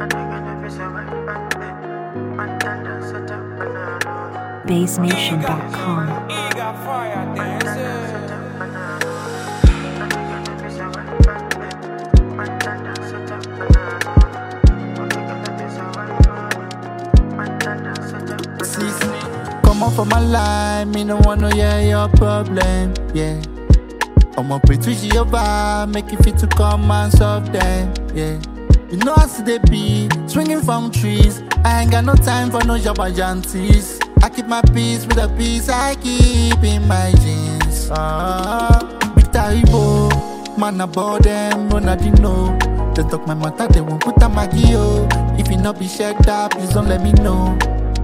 BaseNation.com. Come on for my life, me no wanna hear your problem, yeah. I'ma pray to Jehovah, make it fit to come and solve them, yeah. You know I see they be swinging from trees. I ain't got no time for no jabajantis. I keep my peace with the peace I keep in my jeans. Big Taribo, man about them, run I didn't know. They talk my matter, they won't put a magio. If you not be checked up, please don't let me know.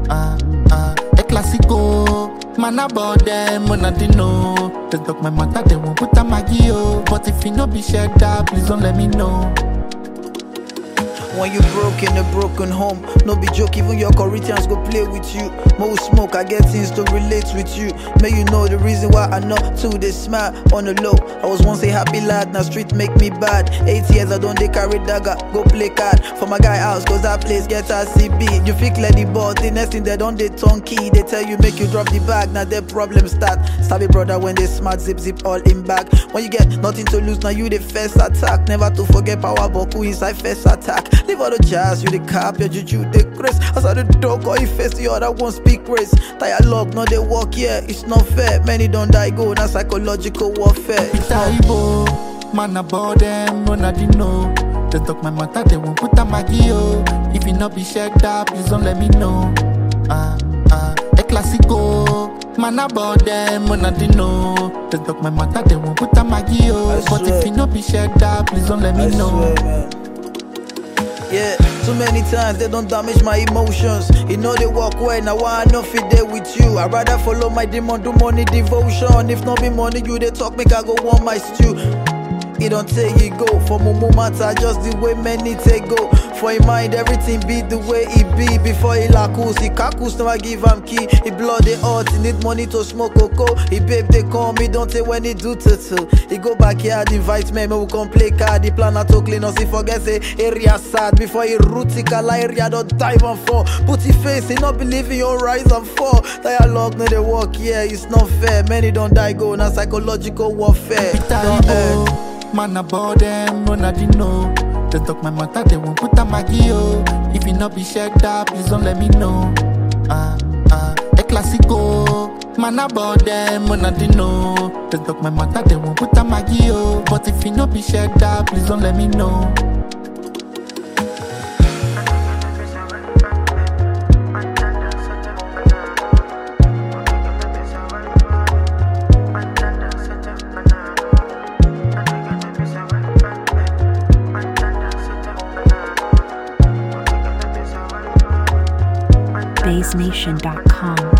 A classico, man about them, run I didn't know. They talk my matter, they won't put a magio. But if you not be checked up, please don't let me know. When you broke in a broken home, no be joke, even your Corinthians go play with you. More smoke, I get things to relate with you. May you know the reason why I know too, they smile on the low. I was once a happy lad, now street make me bad. 8 years I don't they carry dagger, go play card. For my guy house, cause that place gets RCB. You fake let the ball, the next thing they don't they turn key. They tell you make you drop the bag, now their problem start. Stabby brother when they smart, zip all in back. When you get nothing to lose, now you the first attack. Never to forget power, Boku inside first attack. Leave all the jazz, you the cap, your juju, the grace. Outside the dog, or you face the other one speak grace. Dialogue, no they walk, yeah, it's not fair. Many don't die, go, now psychological warfare. Taribo, man about them, run I didn't know. They talk my matter, they won't put a magio. If you not be checked up, please don't let me know. A classico, man about them, run I didn't know. They talk my matter, they won't put a magio. But if you not be checked up, please don't let me know. Swear, yeah, too many times they don't damage my emotions. You know they walk away, now I know fit there with you. I'd rather follow my demon, do money devotion. If not be money, you they talk, make I go want my stew. It don't take you go, for Mumu matter, just the way many take go. For in mind, everything be the way it be. Before he lakus, he kakus, now I give him key. He blood the heart, he need money to smoke cocoa. He babe, they call me, don't take when he do tutu. He go back here, invite me, we come play card. He plan to clean us, he forget say area sad. Before he root, he kala area, don't dive and fall. Put his face, he not believe in your rise and fall. Dialogue, no they walk, yeah, it's not fair. Many don't die, go, now psychological warfare. Man about them, run I didn't know. They talk my matter, they won't put a magio. If you not be checked up, please don't let me know. A classico, man about them, run I didn't know. They talk my matter, they won't put a magio. But if you not be checked up, please don't let me know. BaseNation.com.